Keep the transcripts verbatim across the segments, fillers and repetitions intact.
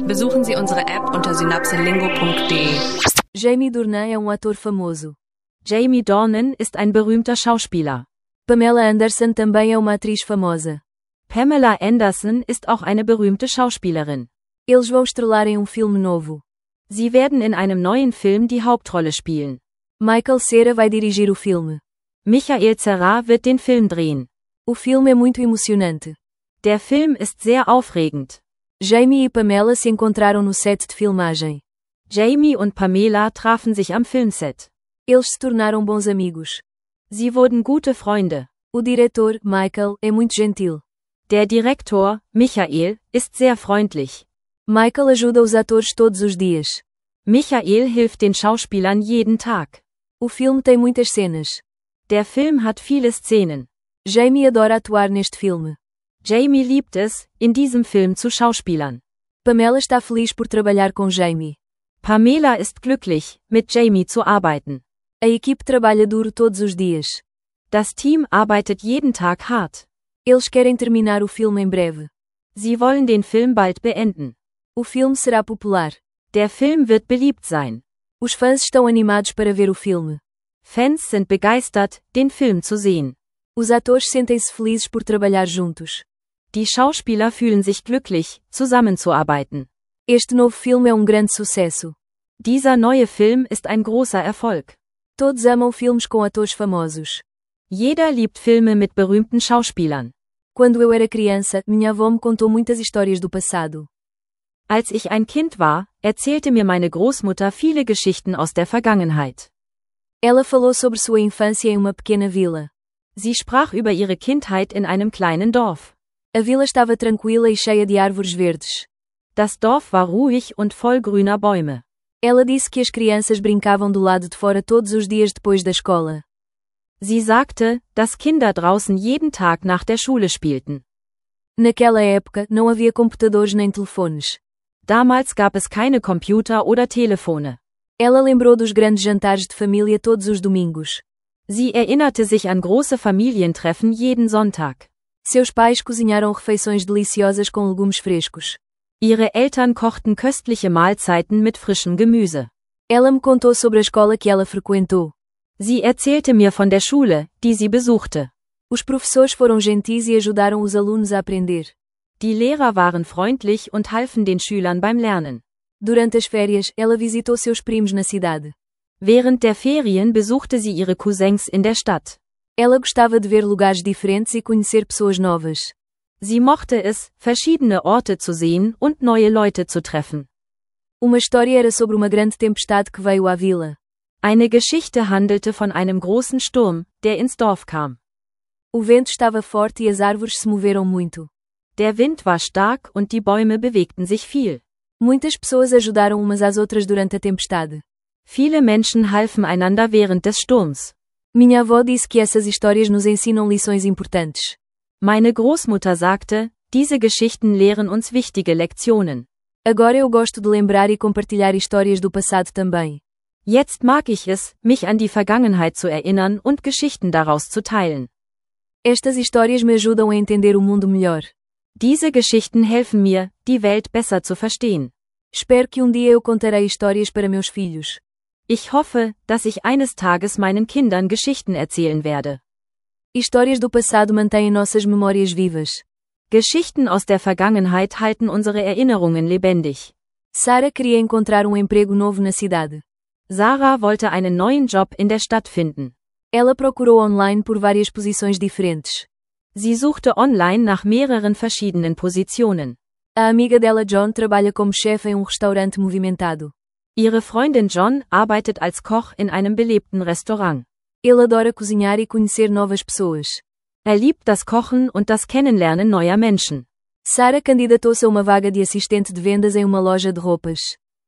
Besuchen Sie unsere App unter synapselingo punkt de. Jamie Dornan é um ator famoso. Jamie Dornan ist ein berühmter Schauspieler. Pamela Anderson também é uma atriz famosa. Pamela Anderson ist auch eine berühmte Schauspielerin. Eles vão estrelar em um filme novo. Sie werden in einem neuen Film die Hauptrolle spielen. Michael Cera vai dirigir o filme. Michael Cera wird den Film drehen. O filme é muito emocionante. Der Film ist sehr aufregend. Jamie e Pamela se encontraram no set de filmagem. Jamie und Pamela trafen sich am Filmset. Eles se tornaram bons amigos. Sie wurden gute Freunde. O diretor, Michael, é muito gentil. Der Direktor, Michael, ist sehr freundlich. Michael ajuda os atores todos os dias. Michael hilft den Schauspielern jeden Tag. O filme tem muitas cenas. Der Film hat viele Szenen. Jamie adora atuar neste filme. Jamie liebt es, in diesem Film zu schauspielern. Pamela está feliz por trabalhar com Jamie. Pamela ist glücklich, mit Jamie zu arbeiten. A equipe trabalha duro todos os dias. Das Team arbeitet jeden Tag hart. Eles querem terminar o filme em breve. Sie wollen den Film bald beenden. O filme será popular. Der Film wird beliebt sein. Os fãs estão animados para ver o filme. Fans sind begeistert, den Film zu sehen. Os atores sentem-se felizes por trabalhar juntos. Die Schauspieler fühlen sich glücklich, zusammenzuarbeiten. Este novo filme é um grande sucesso. Dieser neue Film ist ein großer Erfolg. Todos amam filmes com atores famosos. Jeder liebt Filme mit berühmten Schauspielern. Quando eu era criança, minha avó me contou muitas histórias do passado. Als ich ein Kind war, erzählte mir meine Großmutter viele Geschichten aus der Vergangenheit. Ela falou sobre sua infância em uma pequena vila. Sie sprach über ihre Kindheit in einem kleinen Dorf. A vila estava tranquila e cheia de árvores verdes. Das Dorf war ruhig und voll grüner Bäume. Ela disse que as crianças brincavam do lado de fora todos os dias depois da escola. Sie sagte, dass Kinder draußen jeden Tag nach der Schule spielten. Naquela época, não havia computadores nem telefones. Damals gab es keine Computer oder Telefone. Ela lembrou dos grandes jantares de família todos os domingos. Sie erinnerte sich an große Familientreffen jeden Sonntag. Seus pais cozinharam refeições deliciosas com legumes frescos. Ihre Eltern kochten köstliche Mahlzeiten mit frischem Gemüse. Ela me contou sobre a escola que ela frequentou. Sie erzählte mir von der Schule, die sie besuchte. Os professores foram gentis e ajudaram os alunos a aprender. Die Lehrer waren freundlich und halfen den Schülern beim Lernen. Durante as férias, ela visitou seus primos na cidade. Während der Ferien besuchte sie ihre Cousins in der Stadt. Ela gostava de ver lugares diferentes e conhecer pessoas novas. Sie mochte es, verschiedene Orte zu sehen und neue Leute zu treffen. Uma história era sobre uma grande tempestade que veio à vila. Eine Geschichte handelte von einem großen Sturm, der ins Dorf kam. O vento estava forte e as árvores se moveram muito. Der Wind war stark und die Bäume bewegten sich viel. Muitas pessoas ajudaram umas às outras durante a tempestade. Viele Menschen halfen einander während des Sturms. Minha avó disse que essas histórias nos ensinam lições importantes. Meine Großmutter sagte, diese Geschichten lehren uns wichtige Lektionen. Agora eu gosto de lembrar e compartilhar histórias do passado também. Jetzt mag ich es, mich an die Vergangenheit zu erinnern und Geschichten daraus zu teilen. Estas histórias me ajudam a entender o mundo melhor. Diese Geschichten helfen mir, die Welt besser zu verstehen. Espero que um dia eu contarei histórias para meus filhos. Ich hoffe, dass ich eines Tages meinen Kindern Geschichten erzählen werde. Histórias do passado mantêm nossas memórias vivas. Geschichten aus der Vergangenheit halten unsere Erinnerungen lebendig. Sarah queria encontrar um emprego novo na cidade. Sarah wollte einen neuen Job in der Stadt finden. Ela procurou online por várias posições diferentes. Sie suchte online nach mehreren verschiedenen Positionen. A amiga dela John trabalha como chefe em um restaurante movimentado. Ihre Freundin John arbeitet als Koch in einem belebten Restaurant. Ele adora cozinhar e conhecer novas pessoas. Er liebt das Kochen und das Kennenlernen neuer Menschen. Sarah candidatou-se a uma vaga de assistente de vendas em uma loja de roupas.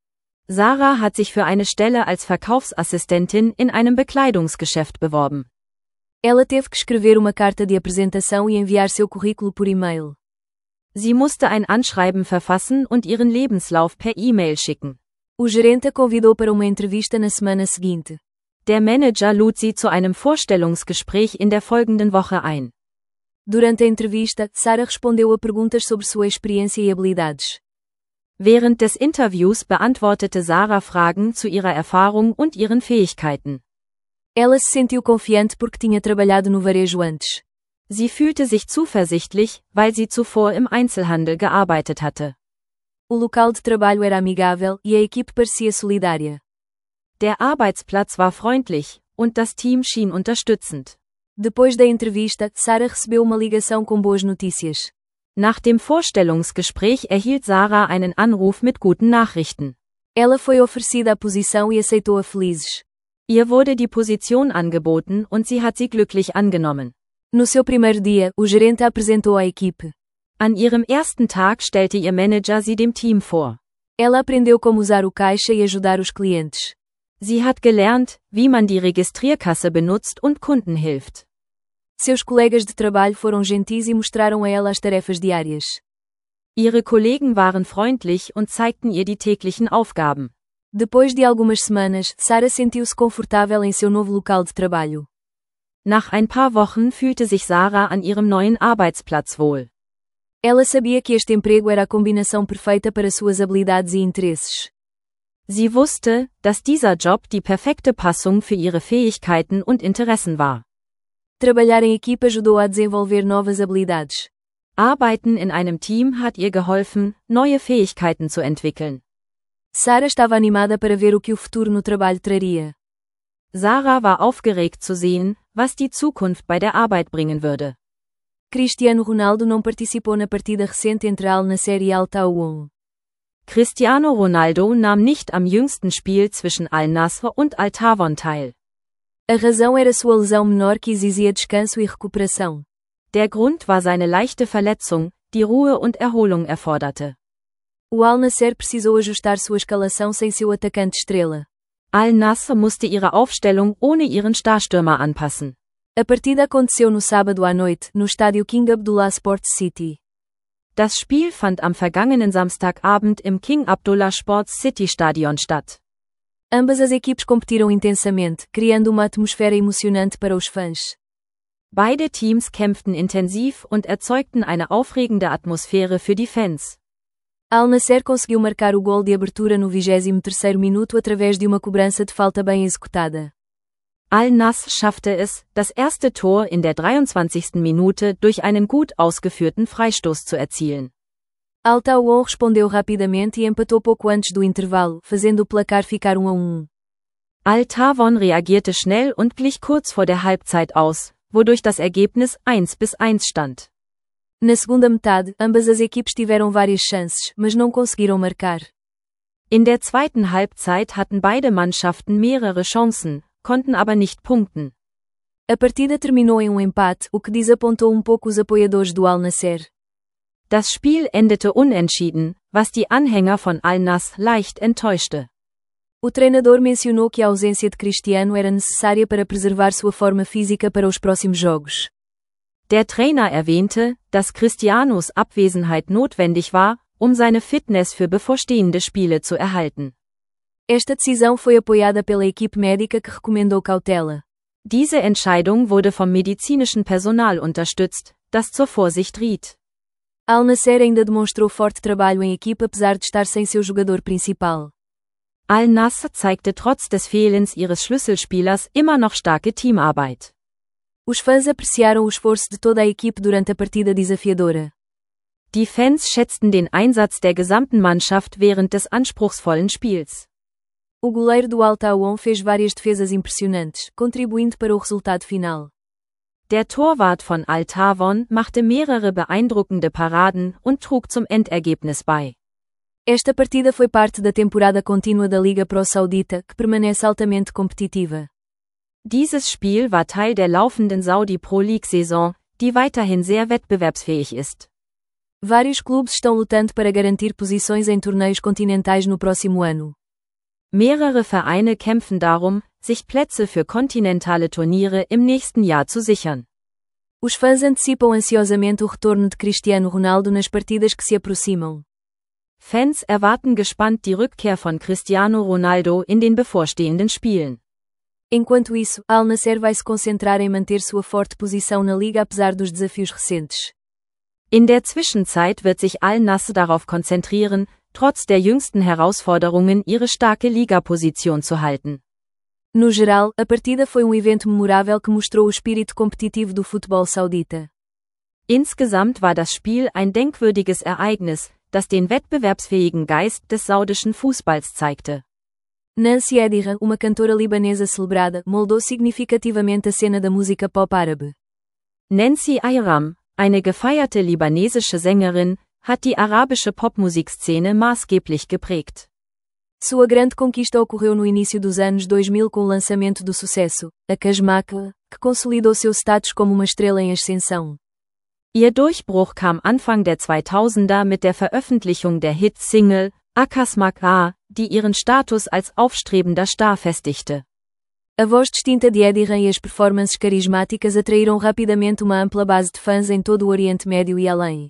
Sarah hat sich für eine Stelle als Verkaufsassistentin in einem Bekleidungsgeschäft beworben. Ela teve que escrever uma carta de apresentação e enviar seu currículo por e-mail. Sie musste ein Anschreiben verfassen und ihren Lebenslauf per E-Mail schicken. O gerente a convidou para uma entrevista na semana seguinte. Der Manager lud sie zu einem Vorstellungsgespräch in der folgenden Woche ein. Durante a entrevista, Sarah respondeu a perguntas sobre sua experiência e habilidades. Während des Interviews beantwortete Sarah Fragen zu ihrer Erfahrung und ihren Fähigkeiten. Ela se sentiu confiante porque tinha trabalhado no varejo antes. Sie fühlte sich zuversichtlich, weil sie zuvor im Einzelhandel gearbeitet hatte. O local de trabalho era amigável e a equipe parecia solidária. Der Arbeitsplatz war freundlich und das Team schien unterstützend. Depois da entrevista, Sarah recebeu uma ligação com boas notícias. Nach dem Vorstellungsgespräch erhielt Sarah einen Anruf mit guten Nachrichten. Ela foi oferecida a posição e aceitou-a felizes. Ihr wurde die Position angeboten und sie hat sie glücklich angenommen. No seu primeiro dia, o gerente a apresentou à equipe. An ihrem ersten Tag stellte ihr Manager sie dem Team vor. Ela aprendeu como usar o caixa e ajudar os clientes. Sie hat gelernt, wie man die Registrierkasse benutzt und Kunden hilft. Seus colegas de trabalho foram gentis e mostraram a ela as tarefas diárias. Ihre Kollegen waren freundlich und zeigten ihr die täglichen Aufgaben. Depois de algumas semanas, Sarah sentiu-se confortável em seu novo local de trabalho. Nach ein paar Wochen fühlte sich Sarah an ihrem neuen Arbeitsplatz wohl. Ela sabia que este emprego era a combinação perfeita para suas habilidades e interesses. Sie wusste, dass dieser Job die perfekte Passung für ihre Fähigkeiten und Interessen war. Trabalhar em equipe ajudou a desenvolver novas habilidades. Arbeiten in einem Team hat ihr geholfen, neue Fähigkeiten zu entwickeln. Sarah estava animada para ver o que o futuro no trabalho traria. Sarah war aufgeregt zu sehen, was die Zukunft bei der Arbeit bringen würde. Cristiano Ronaldo não participou na partida recente entre Al Nassr e Al Taawoun. Cristiano Ronaldo nahm nicht am jüngsten Spiel zwischen Al Nassr und Al Taawoun teil. A razão era sua lesão menor que exigia descanso e recuperação. Der Grund war seine leichte Verletzung, die Ruhe und Erholung erforderte. O Al Nassr precisou ajustar sua escalação sem seu atacante estrela. Al Nassr musste ihre Aufstellung ohne ihren Starstürmer anpassen. A partida aconteceu no sábado à noite, no estádio King Abdullah Sports City. Das Spiel fand am vergangenen Samstagabend im King Abdullah Sports City Stadion statt. Ambas as equipes competiram intensamente, criando uma atmosfera emocionante para os fãs. Beide Teams kämpften intensiv und erzeugten eine aufregende Atmosphäre für die Fans. Al Nassr conseguiu marcar o gol de abertura no vigésimo terceiro minuto através de uma cobrança de falta bem executada. Al Nassr schaffte es, das erste Tor in der dreiundzwanzigsten Minute durch einen gut ausgeführten Freistoß zu erzielen. Al Taawoun respondeu rapidamente e empatou pouco antes do intervalo, fazendo o placar ficar um a um. Al Taawoun reagierte schnell und glich kurz vor der Halbzeit aus, wodurch das Ergebnis eins bis eins stand. Na segunda metade, ambas as equipes tiveram várias chances, mas não conseguiram marcar. In der zweiten Halbzeit hatten beide Mannschaften mehrere Chancen, konnten aber nicht punkten. A partida terminou em um empate, o que desapontou um pouco os apoiadores do Al Nassr. Das Spiel endete unentschieden, was die Anhänger von Al Nassr leicht enttäuschte. O treinador mencionou que a ausência de Cristiano era necessária para preservar sua forma física para os próximos jogos. Der Trainer erwähnte, dass Cristianos Abwesenheit notwendig war, um seine Fitness für bevorstehende Spiele zu erhalten. Esta decisão foi apoiada pela equipe médica que recomendou cautela. Diese Entscheidung wurde vom medizinischen Personal unterstützt, das zur Vorsicht riet. Al Nassr ainda demonstrou forte trabalho em equipe apesar de estar sem seu jogador principal. Al Nassr zeigte trotz des Fehlens ihres Schlüsselspielers immer noch starke Teamarbeit. Os fãs apreciaram o esforço de toda a equipe durante a partida desafiadora. Die Fans schätzten den Einsatz der gesamten Mannschaft während des anspruchsvollen Spiels. O goleiro do Al Taawoun fez várias defesas impressionantes, contribuindo para o resultado final. Der Torwart von Al Taawoun machte mehrere beeindruckende Paraden und trug zum Endergebnis bei. Esta partida foi parte da temporada contínua da Liga Pro Saudita, que permanece altamente competitiva. Dieses Spiel war Teil der laufenden Saudi Pro League-Saison, die weiterhin sehr wettbewerbsfähig ist. Vários clubes estão lutando para garantir posições em torneios continentais no próximo ano. Mehrere Vereine kämpfen darum, sich Plätze für kontinentale Turniere im nächsten Jahr zu sichern. Os fãs antecipam ansiosamente o retorno de Cristiano Ronaldo nas partidas que se aproximam. Fans erwarten gespannt die Rückkehr von Cristiano Ronaldo in den bevorstehenden Spielen. Enquanto isso, Al Nassr vai se concentrar em manter sua forte posição na liga apesar dos desafios recentes. In der Zwischenzeit wird sich Al Nassr darauf konzentrieren, trotz der jüngsten Herausforderungen ihre starke Ligaposition zu halten. No geral, a partida foi um evento memorável que mostrou o espírito competitivo do futebol saudita. Insgesamt war das Spiel ein denkwürdiges Ereignis, das den wettbewerbsfähigen Geist des saudischen Fußballs zeigte. Nancy Ediran, uma cantora libanesa celebrada, moldou significativamente a cena da música pop árabe. Nancy Ayram, eine gefeierte libanesische Sängerin, hat die arabische Popmusikszene maßgeblich geprägt. Sua grande conquista ocorreu no início dos anos dois mil com o lançamento do sucesso, a Kasmaka, que consolidou seu status como uma estrela em ascensão. Ihr Durchbruch kam Anfang der zweitausender mit der Veröffentlichung der Hit-Single Akasmak A, die ihren Status als aufstrebender Star festigte. A voz distinta de Ediran e as performances carismáticas atraíram rapidamente uma ampla base de fãs em todo o Oriente Médio e além.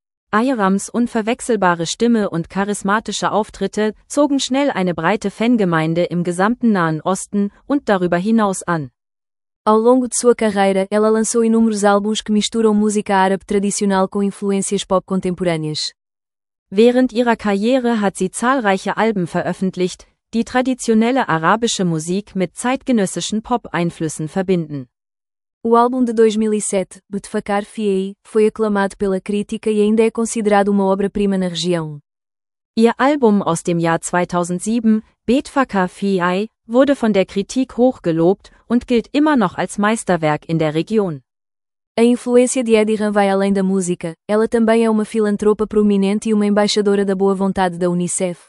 Ayrams unverwechselbare Stimme und charismatische Auftritte zogen schnell eine breite Fangemeinde im gesamten Nahen Osten und darüber hinaus an. Ao longo de sua carreira, ela lançou inúmeros álbuns que misturam música árabe tradicional com influências pop contemporâneas. Während ihrer Karriere hat sie zahlreiche Alben veröffentlicht, die traditionelle arabische Musik mit zeitgenössischen Pop-Einflüssen verbinden. O álbum de dois mil e sete, Betfakar Fiei, foi aclamado pela crítica e ainda é considerado uma obra-prima na região. Ihr Album aus dem Jahr zweitausendsieben, Betfakar Fiei, wurde von der Kritik hoch gelobt und gilt immer noch als Meisterwerk in der Region. A influência de Ediran vai além da música, ela também é uma filantropa prominente e uma embaixadora da boa vontade da Unicef.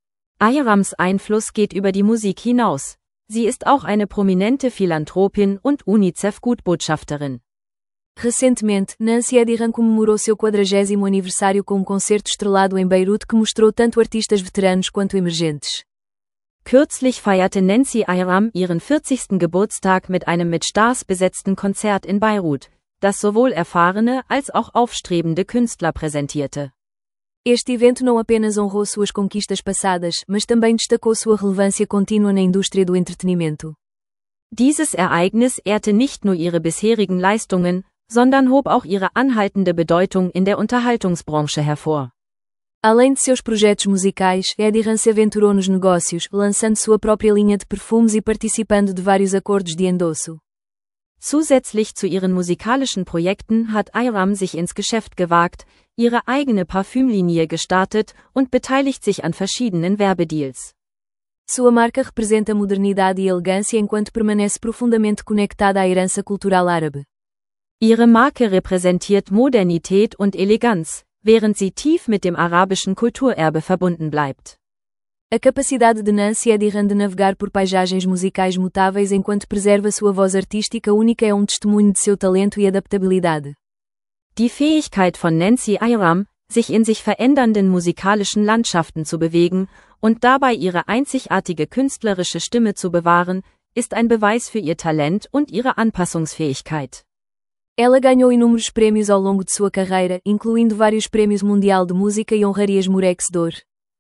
Ayrams Einfluss geht über die Musik hinaus. Sie ist auch eine prominente Philanthropin und UNICEF-Gutbotschafterin. Recentemente, Nancy Ediran comemorou seu quadragésimo aniversário com um concerto estrelado em Beirute que mostrou tanto artistas veteranos quanto emergentes. Kürzlich feierte Nancy Ayram ihren vierzigsten Geburtstag mit einem mit Stars besetzten Konzert in Beirut, das sowohl erfahrene als auch aufstrebende Künstler präsentierte. Este evento não apenas honrou suas conquistas passadas, mas também destacou sua relevância contínua na indústria do entretenimento. Dieses Ereignis ehrte nicht nur ihre bisherigen Leistungen, sondern hob auch ihre anhaltende Bedeutung in der Unterhaltungsbranche hervor. Além de seus projetos musicais, Ediran se aventurou nos negócios, lançando sua própria linha de perfumes e participando de vários acordos de endosso. Zusätzlich zu ihren musikalischen Projekten hat Ayram sich ins Geschäft gewagt, ihre eigene Parfümlinie gestartet und beteiligt sich an verschiedenen Werbedeals. Sua marca representa modernidade e elegância enquanto permanece profundamente conectada à herança cultural árabe. Ihre Marke repräsentiert Modernität und Eleganz, während sie tief mit dem arabischen Kulturerbe verbunden bleibt. A capacidade de Nancy Ediran de navegar por paisagens musicais mutáveis enquanto preserva sua voz artística única é um testemunho de seu talento e adaptabilidade. Die Fähigkeit von Nancy Ayram, sich in sich verändernden musikalischen Landschaften zu bewegen und dabei ihre einzigartige künstlerische Stimme zu bewahren, ist ein Beweis für ihr Talent und ihre Anpassungsfähigkeit. Ela ganhou inúmeros prêmios ao longo de sua carreira, incluindo vários prêmios Mundial de Música e honrarias Murex d'Or.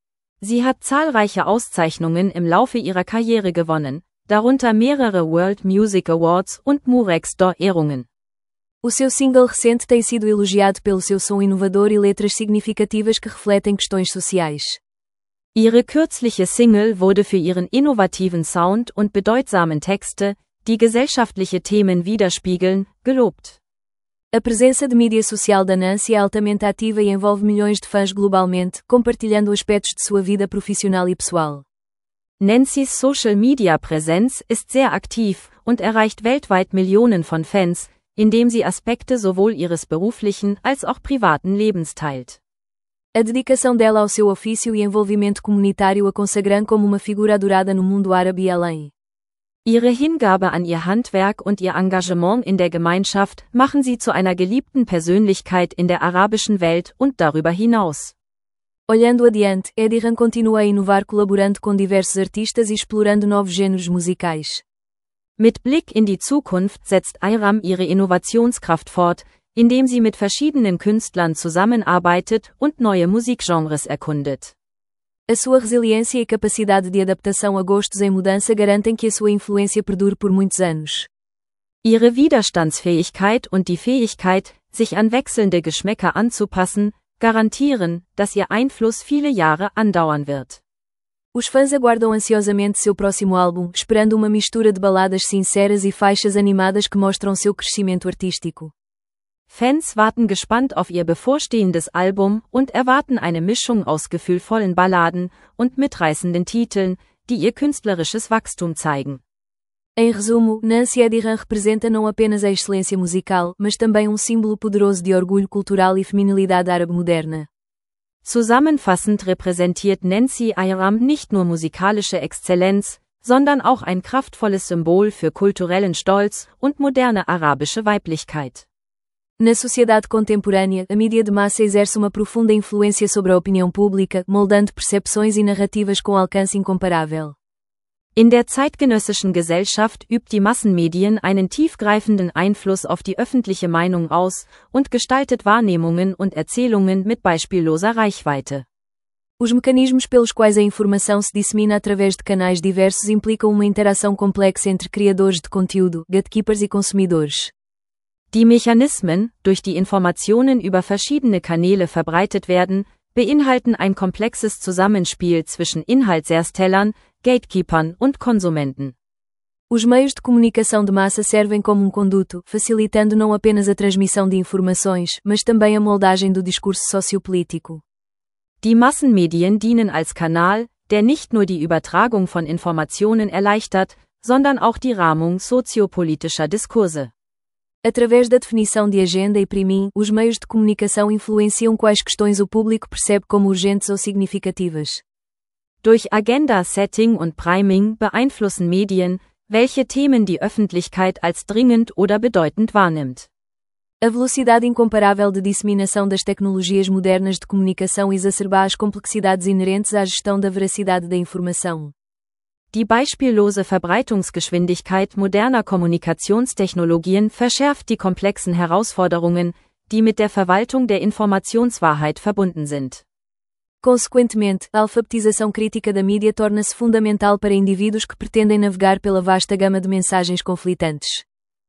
Sie hat zahlreiche Auszeichnungen im Laufe ihrer Karriere gewonnen, darunter mehrere World Music Awards und Murex d'Or Ehrungen. O seu single recente tem sido elogiado pelo seu som inovador e letras significativas que refletem questões sociais. Ihre kürzliche Single wurde für ihren innovativen Sound und bedeutsamen Texte, die gesellschaftliche Themen widerspiegeln, gelobt. A presença de mídia social da Nancy é altamente ativa e envolve milhões de fãs globalmente, compartilhando aspectos de sua vida profissional e pessoal. Nancys Social Media Präsenz ist sehr aktiv und erreicht weltweit Millionen von Fans, indem sie Aspekte sowohl ihres beruflichen als auch privaten Lebens teilt. A dedicação dela ao seu ofício e envolvimento comunitário a consagram como uma figura adorada no mundo árabe e além. Ihre Hingabe an ihr Handwerk und ihr Engagement in der Gemeinschaft machen sie zu einer geliebten Persönlichkeit in der arabischen Welt und darüber hinaus. Olhando adiante, Ediran continua a inovar colaborando com diversos artistas e explorando novos gêneros musicais. Mit Blick in die Zukunft setzt Ayram ihre Innovationskraft fort, indem sie mit verschiedenen Künstlern zusammenarbeitet und neue Musikgenres erkundet. A sua resiliência e capacidade de adaptação a gostos em mudança garantem que a sua influência perdure por muitos anos. Ihre Widerstandsfähigkeit und die Fähigkeit, sich an wechselnde Geschmäcker anzupassen, garantieren, dass ihr Einfluss viele Jahre andauern wird. Os fãs aguardam ansiosamente seu próximo álbum, esperando uma mistura de baladas sinceras e faixas animadas que mostram seu crescimento artístico. Fans warten gespannt auf ihr bevorstehendes Album und erwarten eine Mischung aus gefühlvollen Balladen und mitreißenden Titeln, die ihr künstlerisches Wachstum zeigen. Em resumo, Nancy Ediran representa não apenas a excelência musical, mas também um símbolo poderoso de orgulho cultural e feminilidade árabe moderna. Zusammenfassend repräsentiert Nancy Ayram nicht nur musikalische Exzellenz, sondern auch ein kraftvolles Symbol für kulturellen Stolz und moderne arabische Weiblichkeit. Na sociedade contemporânea, a mídia de massa exerce uma profunda influência sobre a opinião pública, moldando percepções e narrativas com alcance incomparável. In der zeitgenössischen Gesellschaft übt die Massenmedien einen tiefgreifenden Einfluss auf die öffentliche Meinung aus und gestaltet Wahrnehmungen und Erzählungen mit beispielloser Reichweite. Os mecanismos pelos quais a informação se dissemina através de canais diversos implicam uma interação complexa entre criadores de conteúdo, gatekeepers e consumidores. Die Mechanismen, durch die Informationen über verschiedene Kanäle verbreitet werden, beinhalten ein komplexes Zusammenspiel zwischen Inhaltserstellern, Gatekeepern und Konsumenten. Os meios de comunicação de massa servem como um conduto, facilitando não apenas a transmissão de informações, mas também a moldagem do discurso sociopolítico. Die Massenmedien dienen als Kanal, der nicht nur die Übertragung von Informationen erleichtert, sondern auch die Rahmung soziopolitischer Diskurse. Através da definição de agenda e primim, os meios de comunicação influenciam quais questões o público percebe como urgentes ou significativas. Durch Agenda-Setting und Priming beeinflussen Medien, welche Themen die Öffentlichkeit als dringend oder bedeutend wahrnimmt. A velocidade incomparável de disseminação das tecnologias modernas de comunicação exacerba as complexidades inerentes à gestão da veracidade da informação. Die beispiellose Verbreitungsgeschwindigkeit moderner Kommunikationstechnologien verschärft die komplexen Herausforderungen, die mit der Verwaltung der Informationswahrheit verbunden sind. Consequentemente, a alfabetização crítica da mídia torna-se fundamental para indivíduos que pretendem navegar pela vasta gama de mensagens conflitantes.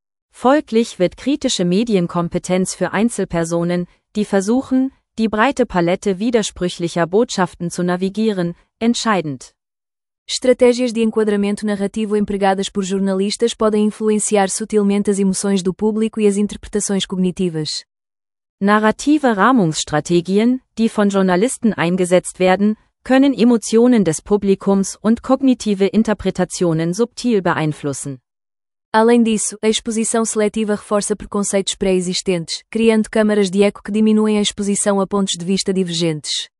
Folglich wird kritische Medienkompetenz für Einzelpersonen, die versuchen, die breite Palette widersprüchlicher Botschaften zu navigieren, entscheidend. Estratégias de enquadramento narrativo empregadas por jornalistas podem influenciar sutilmente as emoções do público e as interpretações cognitivas. Narrative Rahmungsstrategien, die von Journalisten eingesetzt werden, können Emotionen des Publikums und kognitive Interpretationen subtil beeinflussen. Além disso, a exposição seletiva reforça preconceitos pré-existentes, criando câmaras de eco que diminuem a exposição a pontos de vista divergentes.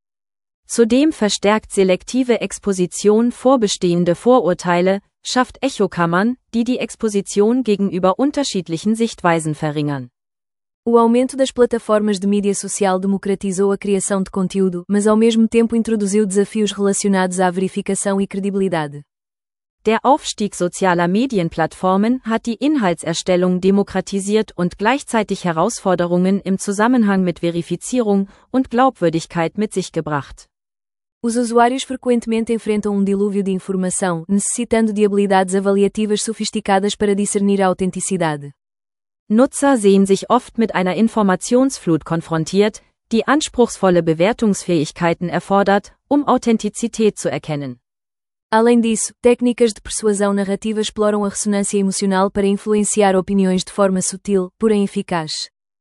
Zudem verstärkt selektive Exposition vorbestehende Vorurteile, schafft Echokammern, die die Exposition gegenüber unterschiedlichen Sichtweisen verringern. O aumento das plataformas de mídia social democratizou a criação de conteúdo, mas ao mesmo tempo introduziu desafios relacionados à verificação e credibilidade. Der Aufstieg sozialer Medienplattformen hat die Inhaltserstellung demokratisiert und gleichzeitig Herausforderungen im Zusammenhang mit Verifizierung und Glaubwürdigkeit mit sich gebracht. Os usuários frequentemente enfrentam um dilúvio de informação, necessitando de habilidades avaliativas sofisticadas para discernir a autenticidade. Nutzer sehen sich oft mit einer Informationsflut konfrontiert, die anspruchsvolle Bewertungsfähigkeiten erfordert, um Authentizität zu erkennen. Além disso, técnicas de persuasão narrativa exploram a ressonância emocional para influenciar opiniões de forma sutil, porém eficaz.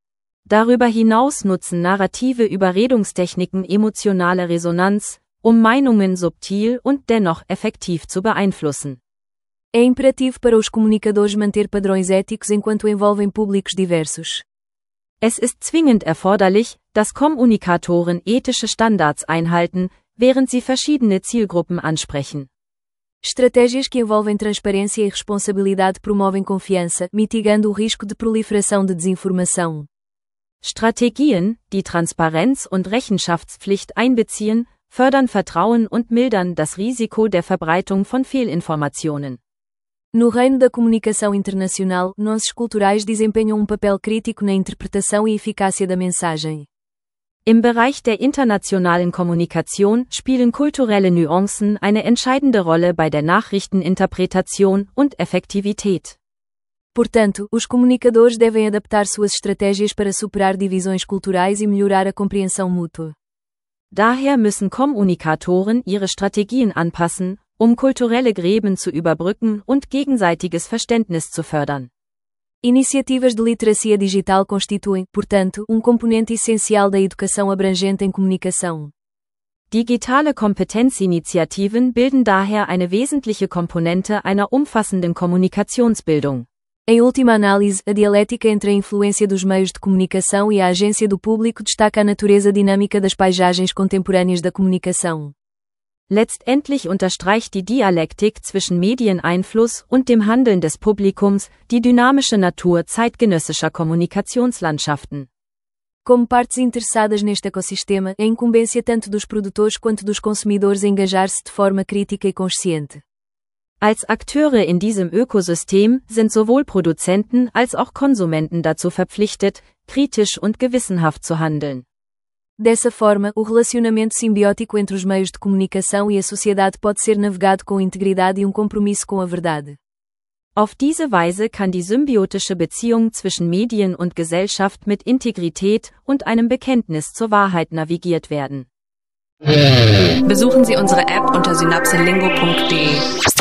Darüber hinaus nutzen narrative Überredungstechniken emotionale Resonanz, um Meinungen subtil und dennoch effektiv zu beeinflussen. É imperativo para os comunicadores manter padrões éticos enquanto envolvem públicos diversos. Es ist zwingend erforderlich, dass Kommunikatoren ethische Standards einhalten, während sie verschiedene Zielgruppen ansprechen. Estratégias que envolvem transparência e responsabilidade promovem confiança, mitigando o risco de proliferação de desinformação. Strategien, die Transparenz und Rechenschaftspflicht einbeziehen, fördern Vertrauen und mildern das Risiko der Verbreitung von Fehlinformationen. No reino da comunicação internacional, nuances culturais desempenham um papel crítico na interpretação e eficácia da mensagem. Im Bereich der internationalen Kommunikation spielen kulturelle Nuancen eine entscheidende Rolle bei der Nachrichteninterpretation und Effektivität. Portanto, os comunicadores devem adaptar suas estratégias para superar divisões culturais e melhorar a compreensão mútua. Daher müssen Kommunikatoren ihre Strategien anpassen, um kulturelle Gräben zu überbrücken und gegenseitiges Verständnis zu fördern. Iniciativas de literacia digital constituem, portanto, um componente essencial da educação abrangente em comunicação. Digitale Kompetenzinitiativen bilden daher eine wesentliche Komponente einer umfassenden Kommunikationsbildung. Em última análise, a dialética entre a influência dos meios de comunicação e a agência do público destaca a natureza dinâmica das paisagens contemporâneas da comunicação. Letztendlich unterstreicht die Dialektik zwischen Medieneinfluss und dem Handeln des Publikums die dynamische Natur zeitgenössischer Kommunikationslandschaften. Como partes interessadas neste ecossistema, é incumbência tanto dos produtores quanto dos consumidores engajar-se de forma crítica e consciente. Als Akteure in diesem Ökosystem sind sowohl Produzenten als auch Konsumenten dazu verpflichtet, kritisch und gewissenhaft zu handeln. Dessa forma, o relacionamento simbiótico entre os meios de comunicação e a sociedade pode ser navegado com integridade e um compromisso com a verdade. Auf diese Weise kann die symbiotische Beziehung zwischen Medien und Gesellschaft mit Integrität und einem Bekenntnis zur Wahrheit navigiert werden. Besuchen Sie unsere App unter synapselingo punkt de.